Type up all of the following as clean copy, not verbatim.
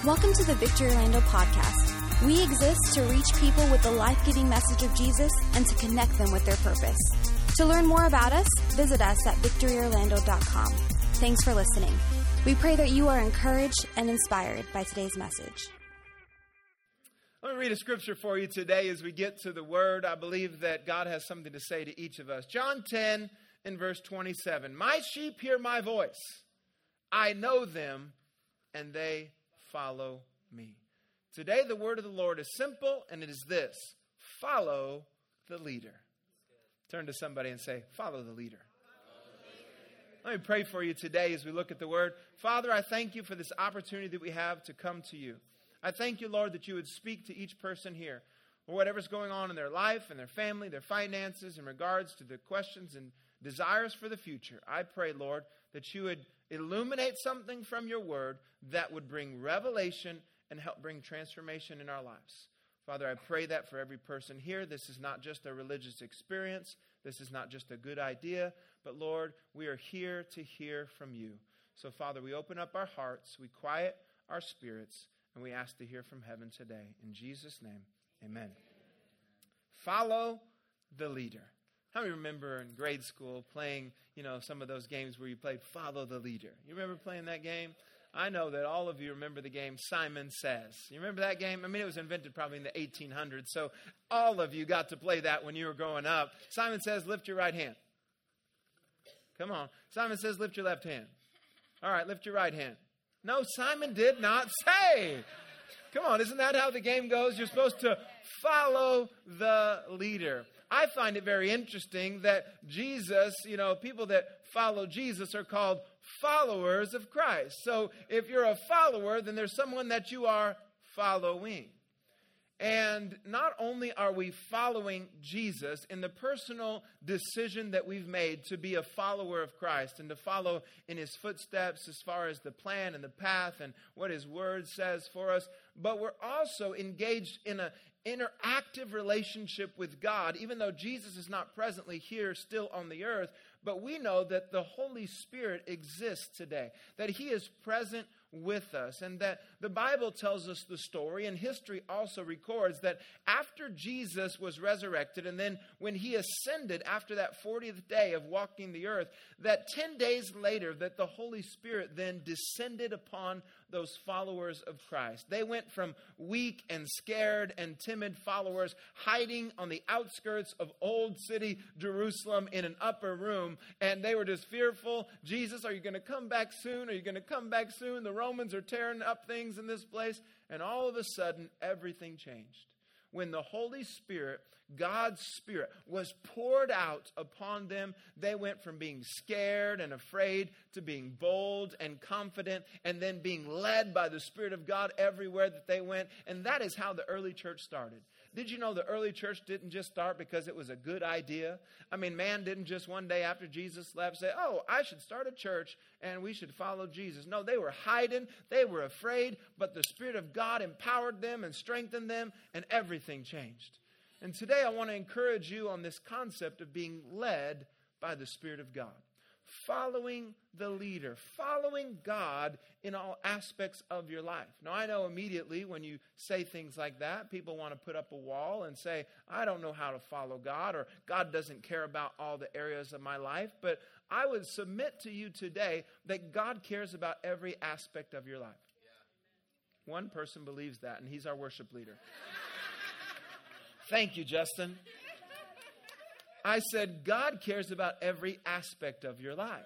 Welcome to the Victory Orlando podcast. We exist to reach people with the life-giving message of Jesus and to connect them with their purpose. To learn more about us, visit us at victoryorlando.com. Thanks for listening. We pray that you are encouraged and inspired by today's message. Let me read a scripture for you today as we get to the Word. I believe that God has something to say to each of us. John 10 and verse 27. My sheep hear my voice. I know them, and they follow me. Today the word of the Lord is simple, and it is this: follow the leader. Turn to somebody and say, follow the leader. Let me pray for you today as we look at the word. Father, I thank you for this opportunity that we have to come to you. I thank you, Lord, that you would speak to each person here, or whatever's going on in their life and their family, their finances, in regards to the questions and desires for the future. I pray, Lord, that you would illuminate something from your word that would bring revelation and help bring transformation in our lives. Father, I pray that for every person here. This is not just a religious experience. This is not just a good idea. But Lord, we are here to hear from you. So Father, we open up our hearts, we quiet our spirits, and we ask to hear from heaven today. In Jesus' name, amen. Follow the leader. How many remember in grade school playing, some of those games where you played Follow the Leader? You remember playing that game? I know that all of you remember the game Simon Says. You remember that game? I mean, it was invented probably in the 1800s, so all of you got to play that when you were growing up. Simon Says, lift your right hand. Come on. Simon Says, lift your left hand. All right, lift your right hand. No, Simon did not say. Come on, isn't that how the game goes? You're supposed to follow the leader. I find it very interesting that Jesus, people that follow Jesus are called followers of Christ. So if you're a follower, then there's someone that you are following. And not only are we following Jesus in the personal decision that we've made to be a follower of Christ and to follow in his footsteps as far as the plan and the path and what his word says for us, but we're also engaged in an interactive relationship with God, even though Jesus is not presently here still on the earth. But we know that the Holy Spirit exists today, that he is present with us, and that the Bible tells us the story, and history also records that after Jesus was resurrected, and then when he ascended after that 40th day of walking the earth, that 10 days later that the Holy Spirit then descended upon those followers of Christ. They went from weak and scared and timid followers hiding on the outskirts of Old City Jerusalem in an upper room, and they were just fearful. Jesus, are you going to come back soon? Are you going to come back soon? The Romans are tearing up things in this place. And all of a sudden, everything changed. When the Holy Spirit, God's Spirit, was poured out upon them, they went from being scared and afraid to being bold and confident, and then being led by the Spirit of God everywhere that they went. And that is how the early church started. Did you know the early church didn't just start because it was a good idea? I mean, man didn't just one day after Jesus left say, oh, I should start a church and we should follow Jesus. No, they were hiding, they were afraid, but the Spirit of God empowered them and strengthened them, and everything changed. And today I want to encourage you on this concept of being led by the Spirit of God. Following the leader, following God in all aspects of your life. Now, I know immediately when you say things like that, people want to put up a wall and say, I don't know how to follow God, or God doesn't care about all the areas of my life. But I would submit to you today that God cares about every aspect of your life. Yeah. One person believes that, and he's our worship leader. Thank you, Justin. I said, God cares about every aspect of your life.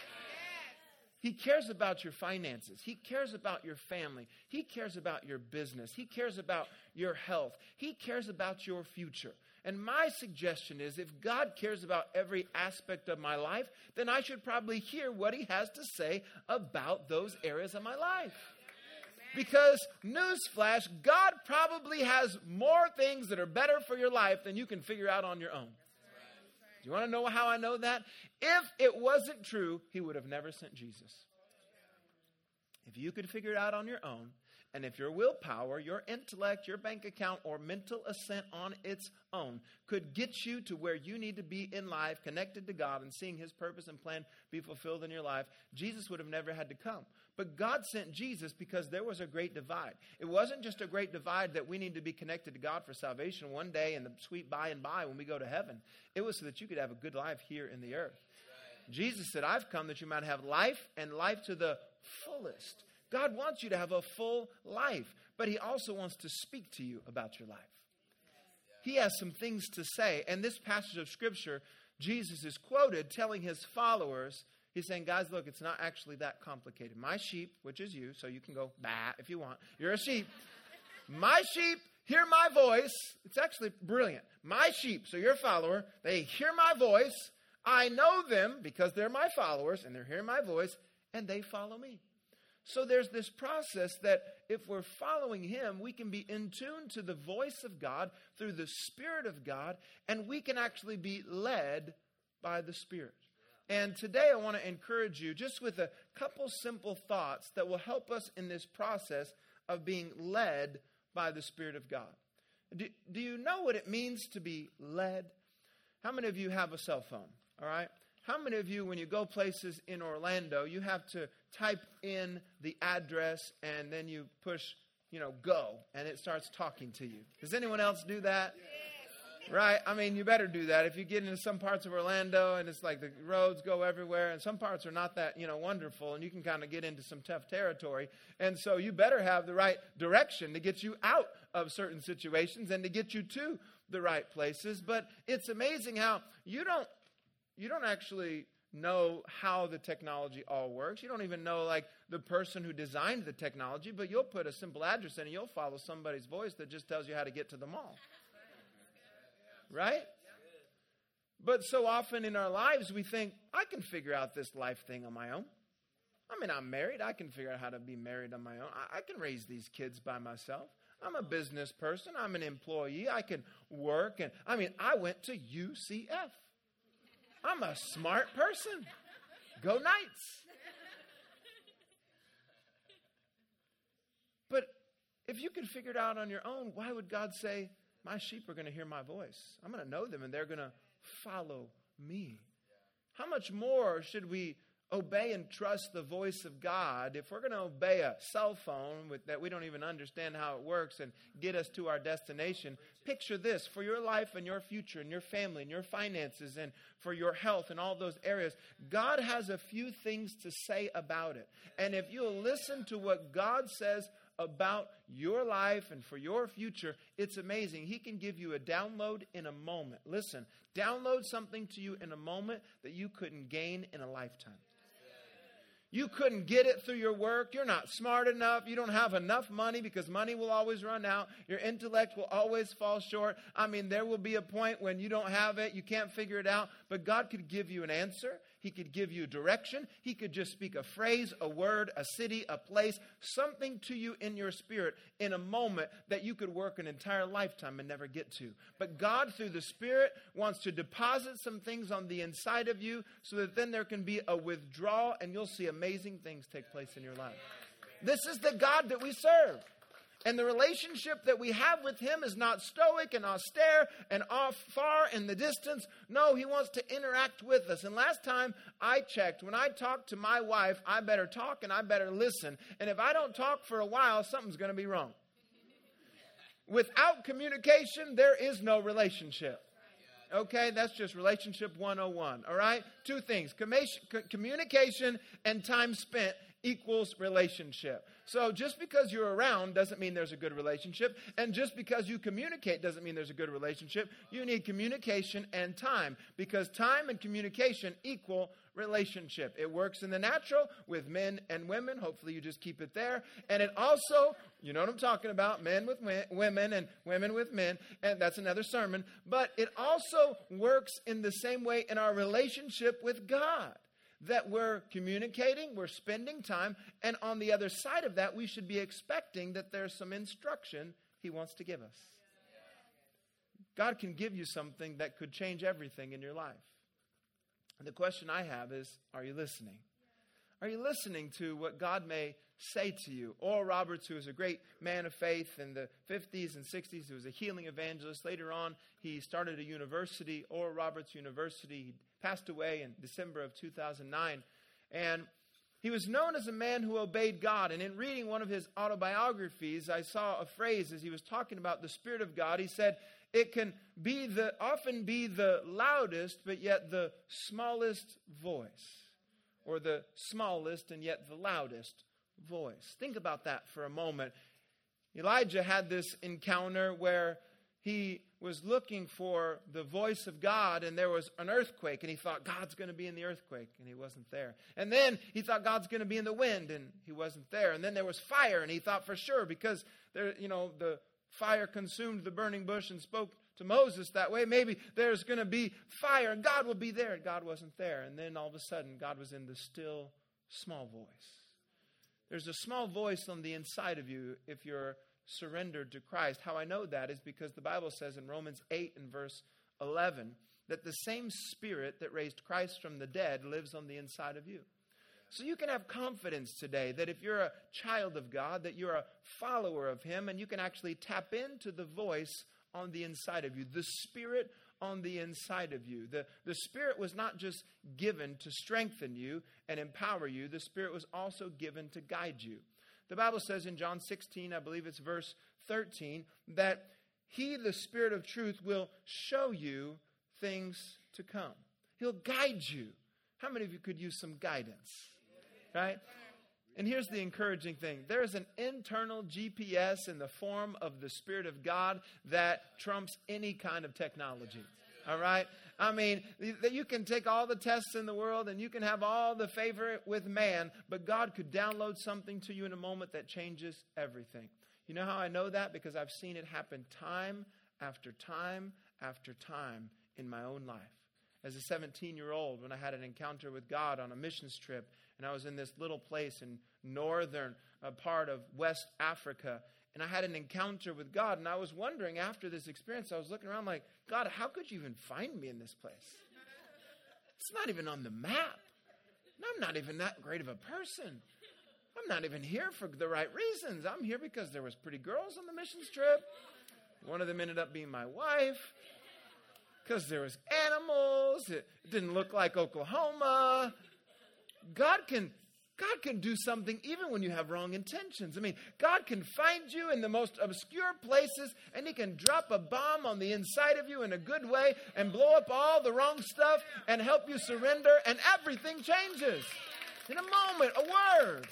He cares about your finances. He cares about your family. He cares about your business. He cares about your health. He cares about your future. And my suggestion is, if God cares about every aspect of my life, then I should probably hear what he has to say about those areas of my life. Because, newsflash, God probably has more things that are better for your life than you can figure out on your own. Do you want to know how I know that? If it wasn't true, he would have never sent Jesus. If you could figure it out on your own, And if your willpower, your intellect, your bank account, or mental assent on its own could get you to where you need to be in life, connected to God and seeing his purpose and plan be fulfilled in your life, Jesus would have never had to come. But God sent Jesus because there was a great divide. It wasn't just a great divide that we need to be connected to God for salvation one day in the sweet by and by when we go to heaven. It was so that you could have a good life here in the earth. Jesus said, I've come that you might have life and life to the fullest. God wants you to have a full life, but he also wants to speak to you about your life. He has some things to say. And this passage of Scripture, Jesus is quoted telling his followers, he's saying, guys, look, it's not actually that complicated. My sheep, which is you, so you can go, bah, if you want. You're a sheep. My sheep hear my voice. It's actually brilliant. My sheep, so you're a follower, they hear my voice. I know them because they're my followers, and they're hearing my voice, and they follow me. So there's this process that if we're following him, we can be in tune to the voice of God through the Spirit of God, and we can actually be led by the Spirit. And today I want to encourage you just with a couple simple thoughts that will help us in this process of being led by the Spirit of God. Do you know what it means to be led? How many of you have a cell phone? All right. How many of you, when you go places in Orlando, you have to type in the address and then you push, go, and it starts talking to you? Does anyone else do that? Yes. Right? I mean, you better do that. If you get into some parts of Orlando and it's like the roads go everywhere and some parts are not that, wonderful, and you can kind of get into some tough territory. And so you better have the right direction to get you out of certain situations and to get you to the right places. But it's amazing how you don't actually know how the technology all works. You don't even know the person who designed the technology, but you'll put a simple address in and you'll follow somebody's voice that just tells you how to get to the mall. Right? But so often in our lives we think, I can figure out this life thing on my own. I mean, I'm married. I can figure out how to be married on my own. I can raise these kids by myself. I'm a business person. I'm an employee. I can work. And I went to UCF. I'm a smart person. Go Knights. But if you can figure it out on your own, why would God say, my sheep are going to hear my voice? I'm going to know them and they're going to follow me. How much more should we obey and trust the voice of God if we're going to obey a cell phone that we don't even understand how it works and get us to our destination? Picture this for your life and your future and your family and your finances and for your health and all those areas. God has a few things to say about it. And if you'll listen to what God says about your life and for your future, it's amazing. He can give you a download in a moment. Listen, download something to you in a moment that you couldn't gain in a lifetime. You couldn't get it through your work. You're not smart enough. You don't have enough money because money will always run out. Your intellect will always fall short. There will be a point when you don't have it. You can't figure it out. But God could give you an answer. He could give you direction. He could just speak a phrase, a word, a city, a place, something to you in your spirit in a moment that you could work an entire lifetime and never get to. But God, through the Spirit, wants to deposit some things on the inside of you so that then there can be a withdrawal and you'll see amazing things take place in your life. This is the God that we serve. And the relationship that we have with him is not stoic and austere and off far in the distance. No, he wants to interact with us. And last time I checked, when I talk to my wife, I better talk and I better listen. And if I don't talk for a while, something's going to be wrong. Without communication, there is no relationship. Okay, that's just relationship 101. All right? Two things. Communication and time spent equals relationship. So just because you're around doesn't mean there's a good relationship. And just because you communicate doesn't mean there's a good relationship. You need communication and time, because time and communication equal relationship. It works in the natural with men and women. Hopefully you just keep it there. And it also, you know what I'm talking about, men with women and women with men. And that's another sermon. But it also works in the same way in our relationship with God. That we're communicating, we're spending time, and on the other side of that, we should be expecting that there's some instruction he wants to give us. God can give you something that could change everything in your life. And the question I have is, are you listening? Are you listening to what God may say to you. Oral Roberts, who was a great man of faith in the 50s and 60s, he was a healing evangelist. Later on, he started a university, Oral Roberts University. He passed away in December of 2009. And he was known as a man who obeyed God. And in reading one of his autobiographies, I saw a phrase as he was talking about the Spirit of God. He said, it can often be the loudest, but yet the smallest voice. Or the smallest and yet the loudest voice. Think about that for a moment. Elijah had this encounter where he was looking for the voice of God, and there was an earthquake, and he thought God's going to be in the earthquake, and he wasn't there. And then he thought God's going to be in the wind, and he wasn't there. And then there was fire, and he thought for sure, because there, the fire consumed the burning bush and spoke to Moses that way, maybe there's going to be fire and God will be there, and God wasn't there. And then all of a sudden God was in the still small voice. There's a small voice on the inside of you if you're surrendered to Christ. How I know that is because the Bible says in Romans 8 and verse 11 that the same Spirit that raised Christ from the dead lives on the inside of you. So you can have confidence today that if you're a child of God, that you're a follower of Him, and you can actually tap into the voice on the inside of you, the Spirit on the inside of you. The Spirit was not just given to strengthen you and empower you. The Spirit was also given to guide you. The Bible says in John 16, I believe it's verse 13, that He, the Spirit of truth, will show you things to come. He'll guide you. How many of you could use some guidance? Right? And here's the encouraging thing. There's an internal GPS in the form of the Spirit of God that trumps any kind of technology. All right? I mean, you can take all the tests in the world and you can have all the favor with man, but God could download something to you in a moment that changes everything. You know how I know that? Because I've seen it happen time after time after time in my own life. As a 17-year-old, when I had an encounter with God on a missions trip, and I was in this little place in northern part of West Africa, and I had an encounter with God, and I was wondering after this experience, I was looking around like, God, how could you even find me in this place? It's not even on the map. And I'm not even that great of a person. I'm not even here for the right reasons. I'm here because there was pretty girls on the missions trip. One of them ended up being my wife. Because there was animals. It didn't look like Oklahoma. God can do something even when you have wrong intentions. I mean, God can find you in the most obscure places, and He can drop a bomb on the inside of you in a good way and blow up all the wrong stuff and help you surrender, and everything changes. In a moment, a word.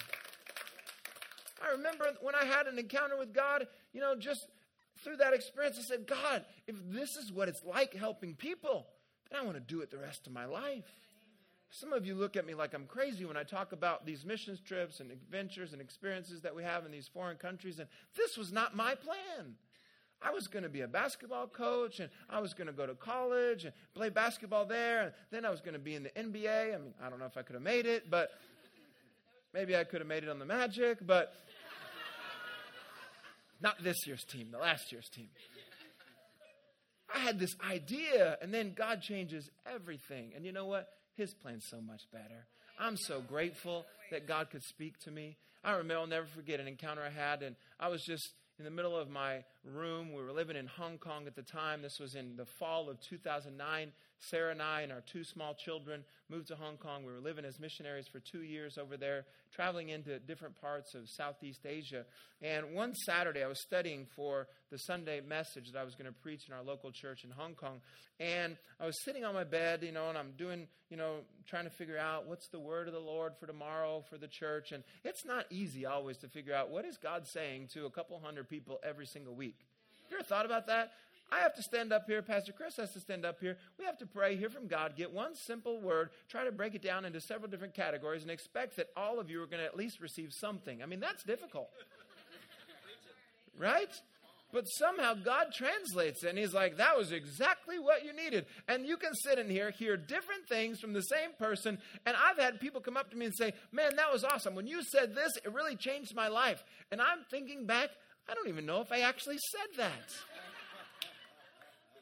I remember when I had an encounter with God, just through that experience, I said, God, if this is what it's like helping people, then I want to do it the rest of my life. Some of you look at me like I'm crazy when I talk about these missions trips and adventures and experiences that we have in these foreign countries. And this was not my plan. I was going to be a basketball coach, and I was going to go to college and play basketball there. And then I was going to be in the NBA. I mean, I don't know if I could have made it, but maybe I could have made it on the Magic, but not this year's team, the last year's team. I had this idea, and then God changes everything. And you know what? His plan's so much better. I'm so grateful that God could speak to me. I remember, I'll never forget an encounter I had, and I was just in the middle of my room. We were living in Hong Kong at the time. This was in the fall of 2009. Sarah and I and our two small children moved to Hong Kong. We were living as missionaries for 2 years over there, traveling into different parts of Southeast Asia. And one Saturday, I was studying for the Sunday message that I was going to preach in our local church in Hong Kong. And I was sitting on my bed, and I'm doing, trying to figure out what's the word of the Lord for tomorrow for the church. And it's not easy always to figure out what is God saying to a couple hundred people every single week. You ever thought about that? I have to stand up here. Pastor Chris has to stand up here. We have to pray, hear from God, get one simple word, try to break it down into several different categories, and expect that all of you are going to at least receive something. I mean, that's difficult. Right? But somehow God translates it, and He's like, that was exactly what you needed. And you can sit in here, hear different things from the same person, and I've had people come up to me and say, man, that was awesome. When you said this, it really changed my life. And I'm thinking back, I don't even know if I actually said that.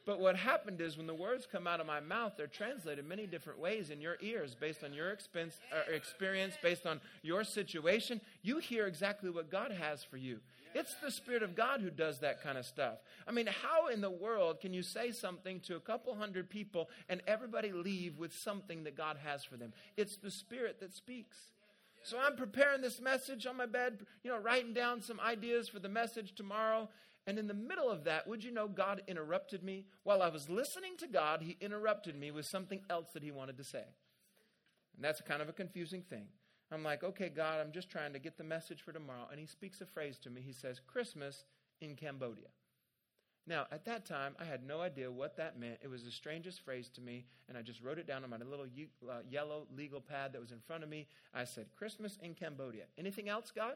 But what happened is when the words come out of my mouth, they're translated many different ways in your ears based on your experience, based on your situation. You hear exactly what God has for you. It's the Spirit of God who does that kind of stuff. I mean, how in the world can you say something to a couple hundred people and everybody leave with something that God has for them? It's the Spirit that speaks. So I'm preparing this message on my bed, writing down some ideas for the message tomorrow. And in the middle of that, would you know, God interrupted me? While I was listening to God, he interrupted me with something else that he wanted to say. And that's kind of a confusing thing. I'm like, okay, God, I'm just trying to get the message for tomorrow. And he speaks a phrase to me. He says, Christmas in Cambodia. Now, at that time, I had no idea what that meant. It was the strangest phrase to me, and I just wrote it down on my little yellow legal pad that was in front of me. I said, Christmas in Cambodia. Anything else, God?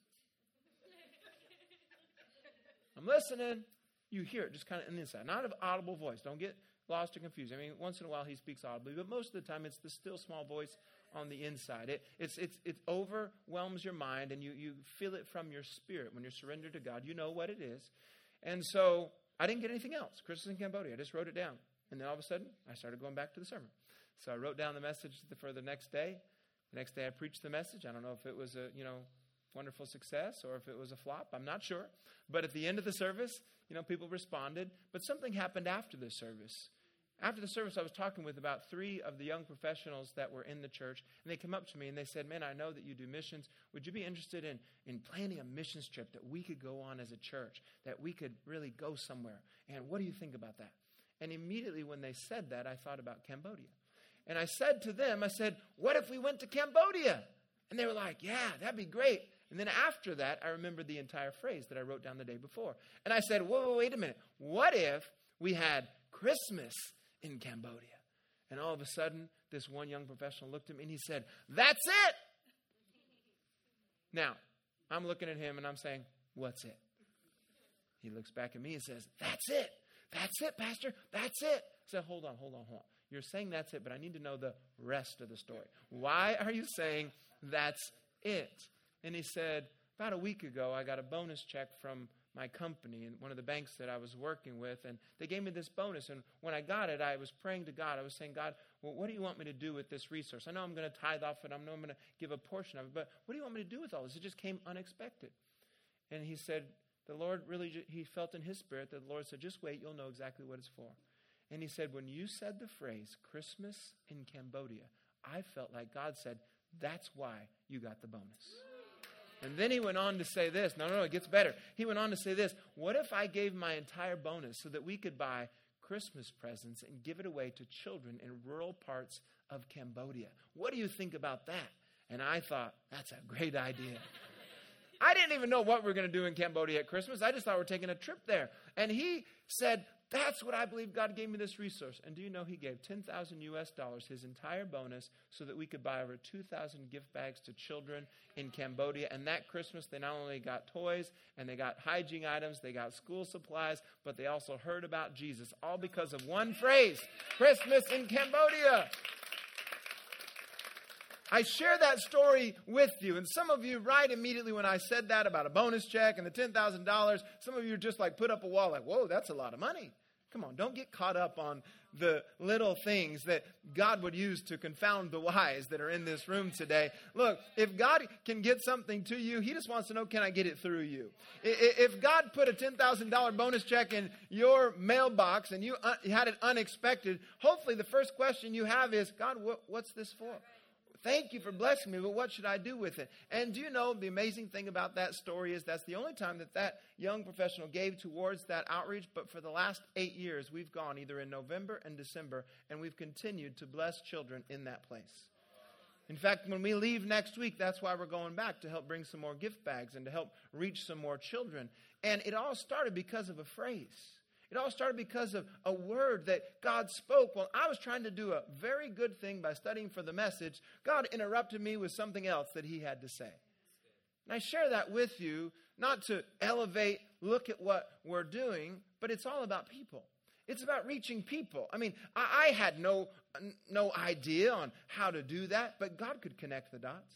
I'm listening. You hear it just kind of in the inside. Not an audible voice. Don't get lost or confused. I mean, once in a while he speaks audibly, but most of the time it's the still small voice on the inside. It overwhelms your mind, and you feel it from your spirit when you're surrendered to God. You know what it is. And so I didn't get anything else. Christmas in Cambodia. I just wrote it down. And then all of a sudden, I started going back to the sermon. So I wrote down the message for the next day. The next day I preached the message. I don't know if it was a, wonderful success or if it was a flop. I'm not sure. But at the end of the service, people responded. But something happened after the service. After the service, I was talking with about 3 of the young professionals that were in the church. And they came up to me and they said, man, I know that you do missions. Would you be interested in planning a missions trip that we could go on as a church, that we could really go somewhere? And what do you think about that? And immediately when they said that, I thought about Cambodia. And I said to them, what if we went to Cambodia? And they were like, yeah, that'd be great. And then after that, I remembered the entire phrase that I wrote down the day before. And I said, whoa, wait a minute. What if we had Christmas in Cambodia? And all of a sudden, this one young professional looked at me and he said, that's it. Now, I'm looking at him and I'm saying, what's it? He looks back at me and says, that's it. That's it, Pastor. That's it. I said, hold on. You're saying that's it, but I need to know the rest of the story. Why are you saying that's it? And he said, about a week ago, I got a bonus check from my company and one of the banks that I was working with, and they gave me this bonus. And when I got it, I was praying to God. I was saying, God, well, what do you want me to do with this resource? I know I'm going to tithe off it. I know I'm going to give a portion of it, but what do you want me to do with all this? It just came unexpected. And he said, the Lord really, he felt in his spirit that the Lord said, just wait, you'll know exactly what it's for. And he said, when you said the phrase Christmas in Cambodia, I felt like God said, that's why you got the bonus. And then he went on to say this. No, it gets better. He went on to say this. What if I gave my entire bonus so that we could buy Christmas presents and give it away to children in rural parts of Cambodia? What do you think about that? And I thought, that's a great idea. I didn't even know what we were going to do in Cambodia at Christmas. I just thought we were taking a trip there. And he said, that's what I believe God gave me this resource. And do you know he gave $10,000 US, his entire bonus, so that we could buy over 2,000 gift bags to children in Cambodia. And that Christmas, they not only got toys and they got hygiene items, they got school supplies, but they also heard about Jesus, all because of one phrase, Christmas in Cambodia. I share that story with you. And some of you, right immediately when I said that about a bonus check and the $10,000, some of you just put up a wall like, whoa, that's a lot of money. Come on, don't get caught up on the little things that God would use to confound the wise that are in this room today. Look, if God can get something to you, he just wants to know, can I get it through you? If God put a $10,000 bonus check in your mailbox and you had it unexpected, hopefully the first question you have is, God, what's this for? Thank you for blessing me, but what should I do with it? And do you know the amazing thing about that story is that's the only time that young professional gave towards that outreach. But for the last 8 years, we've gone either in November and December, and we've continued to bless children in that place. In fact, when we leave next week, that's why we're going back, to help bring some more gift bags and to help reach some more children. And it all started because of a phrase. It all started because of a word that God spoke. Well, I was trying to do a very good thing by studying for the message. God interrupted me with something else that he had to say. And I share that with you, not to elevate, look at what we're doing, but it's all about people. It's about reaching people. I mean, I had no idea on how to do that, but God could connect the dots.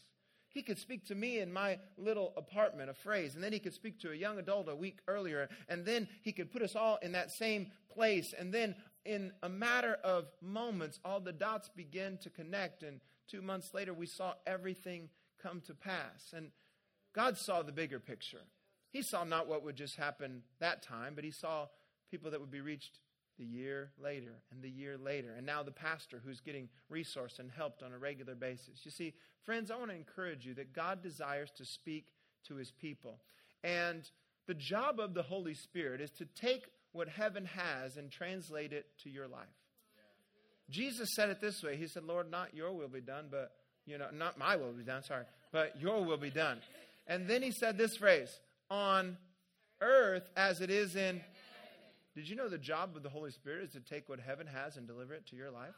He could speak to me in my little apartment, a phrase, and then he could speak to a young adult a week earlier, and then he could put us all in that same place, and then in a matter of moments, all the dots begin to connect, and 2 months later, we saw everything come to pass. And God saw the bigger picture. He saw not what would just happen that time, but he saw people that would be reached the year later and the year later. And now the pastor who's getting resourced and helped on a regular basis. You see, friends, I want to encourage you that God desires to speak to his people. And the job of the Holy Spirit is to take what heaven has and translate it to your life. Jesus said it this way. He said, Lord, not your will be done, but, not my will be done, but your will be done. And then he said this phrase, on earth as it is in. Did you know the job of the Holy Spirit is to take what heaven has and deliver it to your life?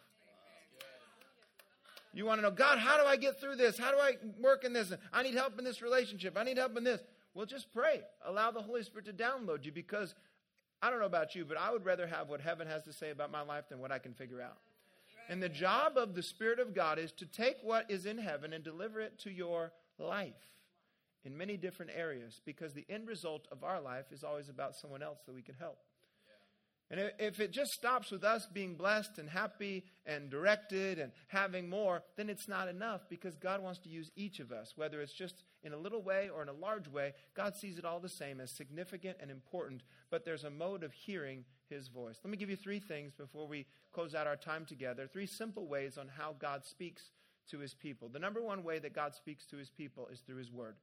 You want to know, God, how do I get through this? How do I work in this? I need help in this relationship. I need help in this. Well, just pray. Allow the Holy Spirit to download you, because I don't know about you, but I would rather have what heaven has to say about my life than what I can figure out. And the job of the Spirit of God is to take what is in heaven and deliver it to your life in many different areas, because the end result of our life is always about someone else that we can help. And if it just stops with us being blessed and happy and directed and having more, then it's not enough, because God wants to use each of us, whether it's just in a little way or in a large way. God sees it all the same as significant and important, but there's a mode of hearing his voice. Let me give you 3 things before we close out our time together. 3 simple ways on how God speaks to his people. The number one way that God speaks to his people is through his word.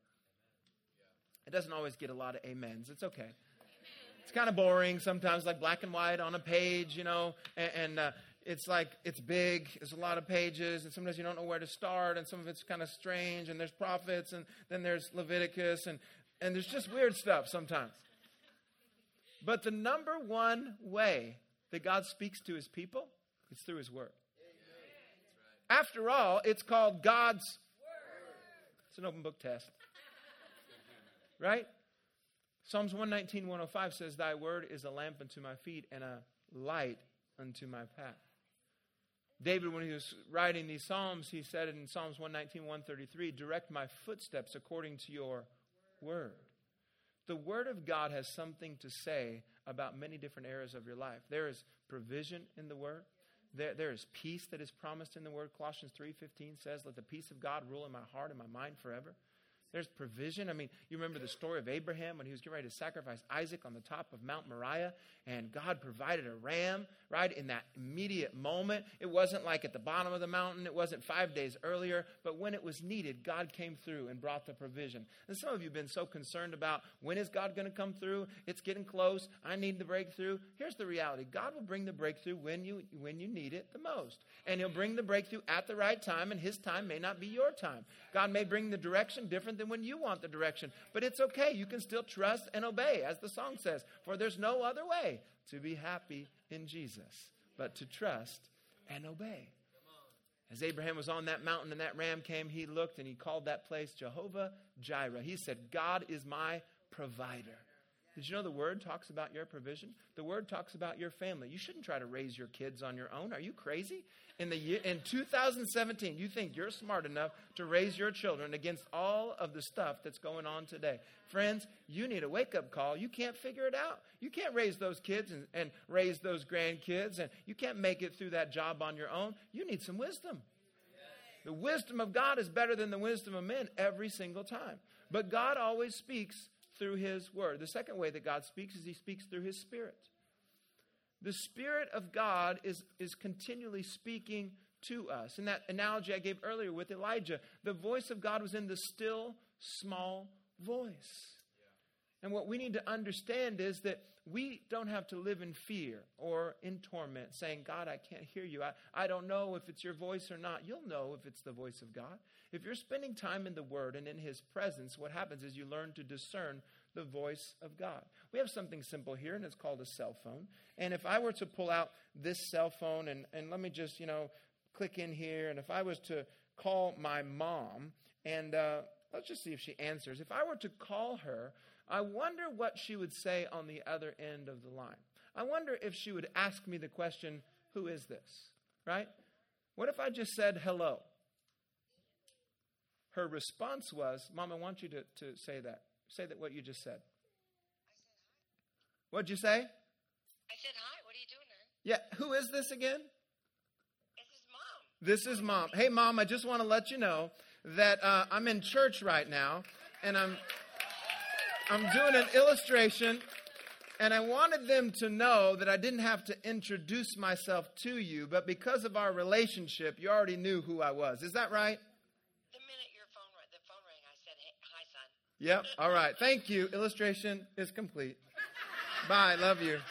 It doesn't always get a lot of amens. It's okay. It's kind of boring sometimes, like black and white on a page, and it's like, it's big. There's a lot of pages, and sometimes you don't know where to start, and some of it's kind of strange, and there's prophets, and then there's Leviticus, and there's just weird stuff sometimes. But the number one way that God speaks to his people is through his word. After all, it's called God's word. It's an open book test. Right? Psalms 119, 105 says, thy word is a lamp unto my feet and a light unto my path. David, when he was writing these Psalms, he said in Psalms 119, 133, direct my footsteps according to your word. The word of God has something to say about many different areas of your life. There is provision in the word. There is peace that is promised in the word. Colossians 3:15 says, let the peace of God rule in my heart and my mind forever. There's provision. I mean, you remember the story of Abraham when he was getting ready to sacrifice Isaac on the top of Mount Moriah, and God provided a ram, right, in that immediate moment. It wasn't like at the bottom of the mountain. It wasn't 5 days earlier. But when it was needed, God came through and brought the provision. And some of you have been so concerned about, when is God going to come through? It's getting close. I need the breakthrough. Here's the reality. God will bring the breakthrough when you need it the most. And he'll bring the breakthrough at the right time, and his time may not be your time. God may bring the direction different than when you want the direction. But it's okay. You can still trust and obey, as the song says. For there's no other way to be happy in Jesus but to trust and obey. As Abraham was on that mountain and that ram came, he looked and he called that place Jehovah Jireh. He said, God is my provider. Did you know the word talks about your provision? The word talks about your family. You shouldn't try to raise your kids on your own. Are you crazy? In 2017, you think you're smart enough to raise your children against all of the stuff that's going on today. Friends, you need a wake-up call. You can't figure it out. You can't raise those kids and raise those grandkids, and you can't make it through that job on your own. You need some wisdom. The wisdom of God is better than the wisdom of men every single time. But God always speaks through his word. The second way that God speaks is he speaks through his Spirit. The Spirit of God is continually speaking to us. In that analogy I gave earlier with Elijah, the voice of God was in the still, small voice. And what we need to understand is that we don't have to live in fear or in torment, saying, God, I can't hear you. I don't know if it's your voice or not. You'll know if it's the voice of God. If you're spending time in the Word and in his presence, what happens is you learn to discern the voice of God. We have something simple here, and it's called a cell phone. And if I were to pull out this cell phone, and let me just, click in here, and if I was to call my mom, and let's just see if she answers. If I were to call her, I wonder what she would say on the other end of the line. I wonder if she would ask me the question, who is this? Right? What if I just said hello? her response was, Mom, I want you to say that. Say that what you just said. What'd you say? I said, hi, what are you doing there? Yeah, who is this again? This is Mom. This is Mom. Hey, Mom, I just want to let you know that I'm in church right now, and I'm doing an illustration, and I wanted them to know that I didn't have to introduce myself to you, but because of our relationship, you already knew who I was. Is that right? The minute the phone rang, I said, hey, hi, son. Yep. All right. Thank you. Illustration is complete. Bye. Love you.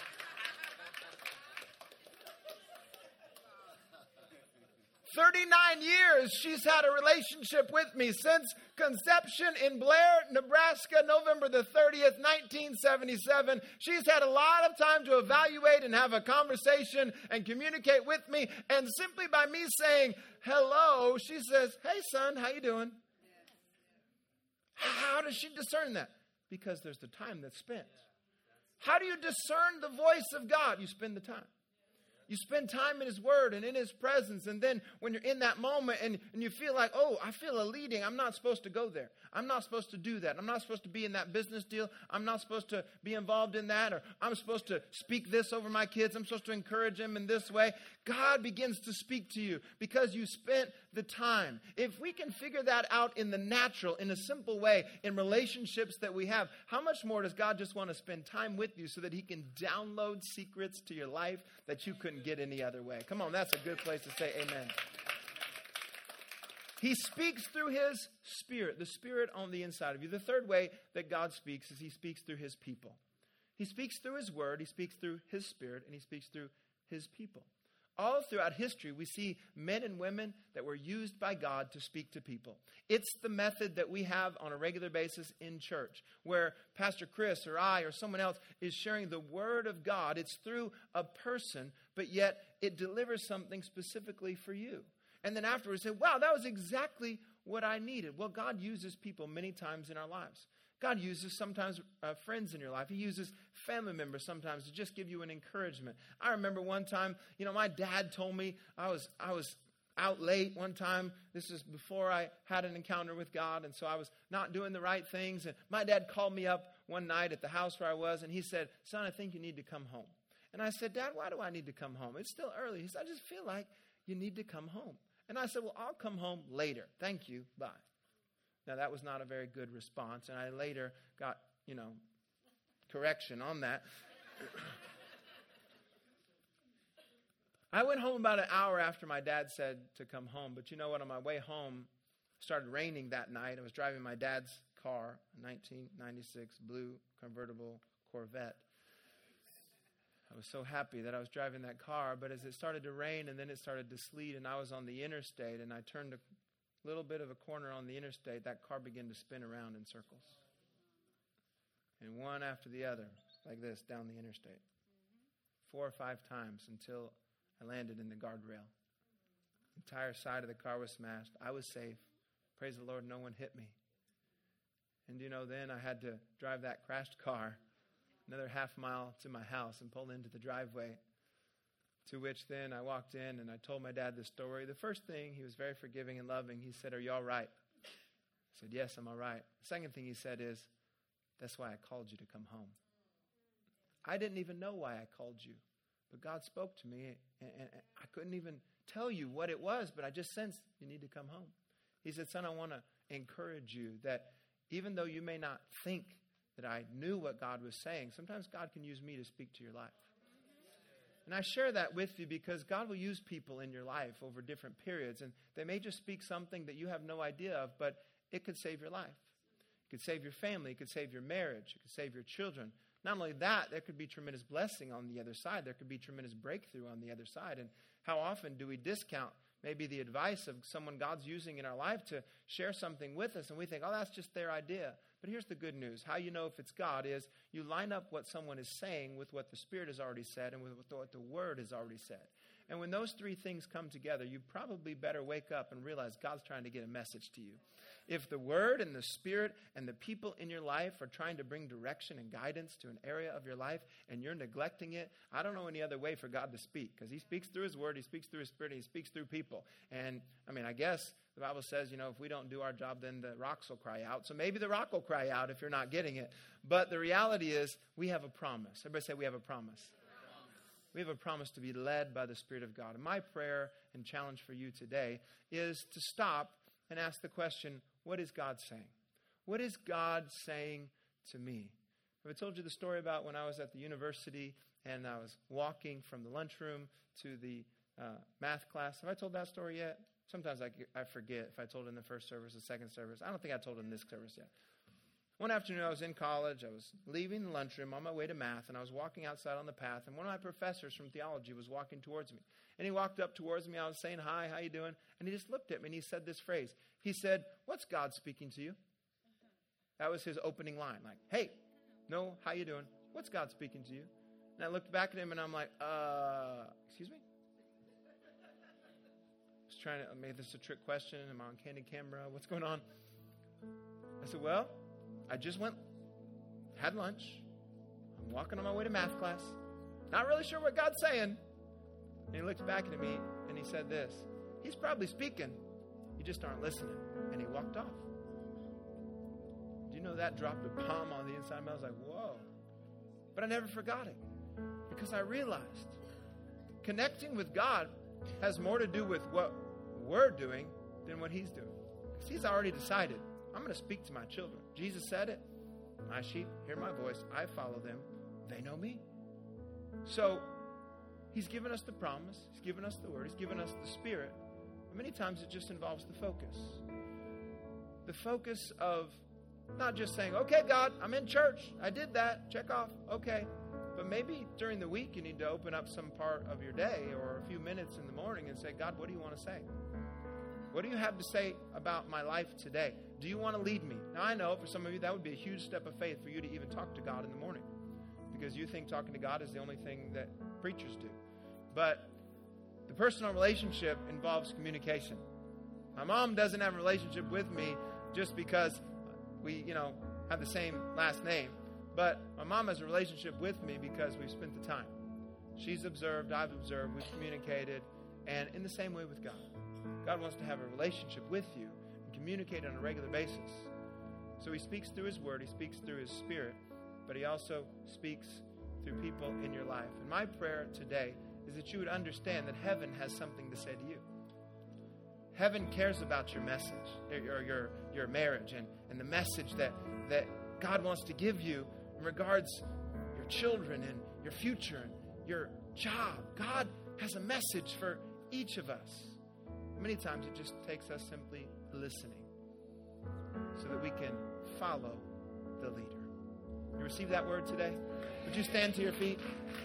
For 39 years, she's had a relationship with me since conception in Blair, Nebraska, November the 30th, 1977. She's had a lot of time to evaluate and have a conversation and communicate with me. And simply by me saying hello, she says, hey, son, how you doing? How does she discern that? Because there's the time that's spent. How do you discern the voice of God? You spend the time. You spend time in His Word and in His presence. And then when you're in that moment and you feel like, oh, I feel a leading. I'm not supposed to go there. I'm not supposed to do that. I'm not supposed to be in that business deal. I'm not supposed to be involved in that. Or I'm supposed to speak this over my kids. I'm supposed to encourage them in this way. God begins to speak to you because you spent the time. If we can figure that out in the natural, in a simple way, in relationships that we have, how much more does God just want to spend time with you so that He can download secrets to your life that you couldn't get any other way? Come on, that's a good place to say amen. He speaks through His Spirit, the Spirit on the inside of you. The third way that God speaks is He speaks through His people. He speaks through His Word, He speaks through His Spirit, and He speaks through His people. All throughout history, we see men and women that were used by God to speak to people. It's the method that we have on a regular basis in church, where Pastor Chris or I or someone else is sharing the Word of God. It's through a person, but yet it delivers something specifically for you. And then afterwards say, wow, that was exactly what I needed. Well, God uses people many times in our lives. God uses sometimes friends in your life. He uses family members sometimes to just give you an encouragement. I remember one time, my dad told me I was out late one time. This is before I had an encounter with God, and so I was not doing the right things. And my dad called me up one night at the house where I was, and he said, son, I think you need to come home. And I said, Dad, why do I need to come home? It's still early. He said, I just feel like you need to come home. And I said, well, I'll come home later. Thank you. Bye. Now, that was not a very good response, and I later got, correction on that. I went home about an hour after my dad said to come home, but you know what? On my way home, it started raining that night. I was driving my dad's car, a 1996 blue convertible Corvette. I was so happy that I was driving that car, but as it started to rain and then it started to sleet and I was on the interstate and I turned a little bit of a corner on the interstate, that car began to spin around in circles. And one after the other, like this, down the interstate. 4 or 5 times until I landed in the guardrail. The entire side of the car was smashed. I was safe. Praise the Lord, no one hit me. And then I had to drive that crashed car another half mile to my house and pull into the driveway. To which then I walked in and I told my dad the story. The first thing, he was very forgiving and loving. He said, are you all right? I said, yes, I'm all right. The second thing he said is, that's why I called you to come home. I didn't even know why I called you. But God spoke to me and I couldn't even tell you what it was, but I just sensed you need to come home. He said, son, I want to encourage you that even though you may not think that I knew what God was saying, sometimes God can use me to speak to your life. And I share that with you because God will use people in your life over different periods. And they may just speak something that you have no idea of, but it could save your life. It could save your family. It could save your marriage. It could save your children. Not only that, there could be tremendous blessing on the other side. There could be tremendous breakthrough on the other side. And how often do we discount maybe the advice of someone God's using in our life to share something with us, and we think, oh, that's just their idea. But here's the good news. How you know if it's God is you line up what someone is saying with what the Spirit has already said and with what the Word has already said. And when those 3 things come together, you probably better wake up and realize God's trying to get a message to you. If the Word and the Spirit and the people in your life are trying to bring direction and guidance to an area of your life and you're neglecting it, I don't know any other way for God to speak, because He speaks through His Word, He speaks through His Spirit, and He speaks through people. And I guess The Bible says, if we don't do our job, then the rocks will cry out. So maybe the rock will cry out if you're not getting it. But the reality is we have a promise. Everybody say we have a promise. We have a promise to be led by the Spirit of God. And my prayer and challenge for you today is to stop and ask the question, what is God saying? What is God saying to me? Have I told you the story about when I was at the university and I was walking from the lunchroom to the math class? Have I told that story yet? Sometimes I forget if I told it in the first service, the second service. I don't think I told it in this service yet. One afternoon, I was in college. I was leaving the lunchroom on my way to math, and I was walking outside on the path, and one of my professors from theology was walking towards me. And he walked up towards me. I was saying, hi, how you doing? And he just looked at me, and he said this phrase. He said, what's God speaking to you? That was his opening line. Like, hey, no, how you doing? What's God speaking to you? And I looked back at him, and I'm like, excuse me? Trying to make this a trick question. Am I on candid camera? What's going on? I said, well, I just had lunch. I'm walking on my way to math class. Not really sure what God's saying. And he looked back at me and he said this. He's probably speaking. You just aren't listening. And he walked off. Do you know that dropped a bomb on the inside of me? I was like, whoa. But I never forgot it. Because I realized connecting with God has more to do with what we're doing than what he's doing. Because he's already decided, I'm going to speak to my children. Jesus said it. My sheep hear my voice. I follow them. They know me. So he's given us the promise. He's given us the word. He's given us the Spirit. But many times it just involves the focus. The focus of not just saying, okay, God, I'm in church. I did that. Check off. Okay. But maybe during the week you need to open up some part of your day or a few minutes in the morning and say, God, what do you want to say? What do you have to say about my life today? Do you want to lead me? Now, I know for some of you that would be a huge step of faith for you to even talk to God in the morning because you think talking to God is the only thing that preachers do. But the personal relationship involves communication. My mom doesn't have a relationship with me just because we, have the same last name. But my mom has a relationship with me because we've spent the time. She's observed, I've observed, we've communicated, and in the same way with God. God wants to have a relationship with you and communicate on a regular basis. So he speaks through his word, he speaks through his Spirit, but he also speaks through people in your life. And my prayer today is that you would understand that heaven has something to say to you. Heaven cares about your message, or your marriage, and the message that God wants to give you in regards your children and your future and your job. God has a message for each of us. Many times it just takes us simply listening so that we can follow the leader. You receive that word today? Would you stand to your feet?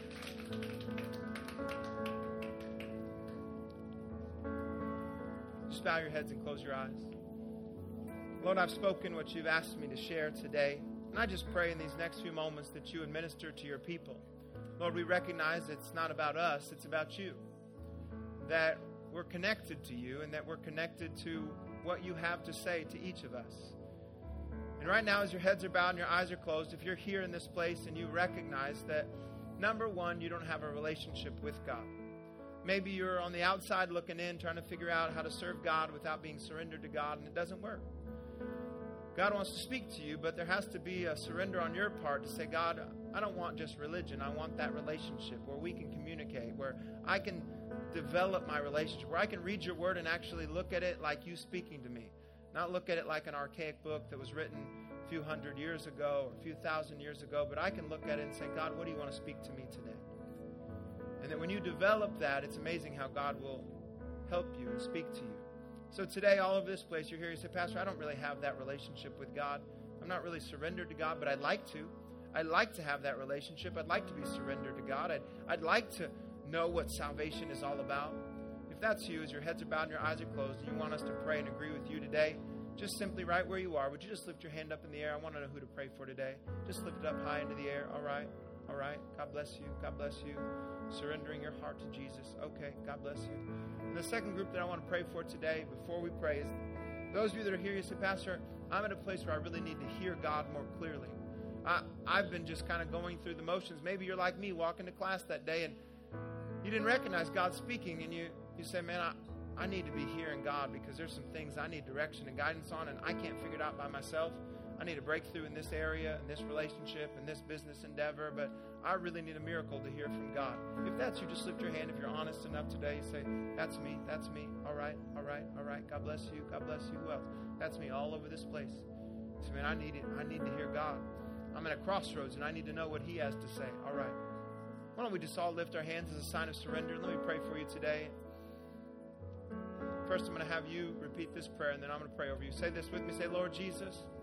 Just bow your heads and close your eyes. Lord, I've spoken what you've asked me to share today. And I just pray in these next few moments that you would minister to your people. Lord, we recognize it's not about us, it's about you. That we're connected to you and that we're connected to what you have to say to each of us. And right now, as your heads are bowed and your eyes are closed, if you're here in this place and you recognize that, number one, you don't have a relationship with God. Maybe you're on the outside looking in, trying to figure out how to serve God without being surrendered to God, and it doesn't work. God wants to speak to you, but there has to be a surrender on your part to say, God, I don't want just religion. I want that relationship where we can communicate, where I can develop my relationship, where I can read your word and actually look at it like you speaking to me. Not look at it like an archaic book that was written a few hundred years ago or a few thousand years ago, but I can look at it and say, God, what do you want to speak to me today? And that when you develop that, it's amazing how God will help you and speak to you. So today, all over this place, you're here, you say, Pastor, I don't really have that relationship with God. I'm not really surrendered to God, but I'd like to. I'd like to have that relationship. I'd like to be surrendered to God. I'd like to know what salvation is all about. If that's you, as your heads are bowed and your eyes are closed, and you want us to pray and agree with you today, just simply right where you are, would you just lift your hand up in the air? I want to know who to pray for today. Just lift it up high into the air. All right. All right. God bless you. God bless you. Surrendering your heart to Jesus. Okay. God bless you. And the second group that I want to pray for today, before we pray, is those of you that are here, you say, Pastor, I'm at a place where I really need to hear God more clearly. I've been just kind of going through the motions. Maybe you're like me, walking to class that day, and you didn't recognize God speaking, and you say, man, I need to be hearing God because there's some things I need direction and guidance on, and I can't figure it out by myself. I need a breakthrough in this area, in this relationship, in this business endeavor, but I really need a miracle to hear from God. If that's you, just lift your hand. If you're honest enough today, say, that's me, that's me. All right, all right, all right. God bless you, God bless you. Who else? That's me all over this place. So, man, I need it. I need to hear God. I'm at a crossroads, and I need to know what He has to say. All right. Why don't we just all lift our hands as a sign of surrender? Let me pray for you today. First, I'm going to have you repeat this prayer, and then I'm going to pray over you. Say this with me. Say, Lord Jesus,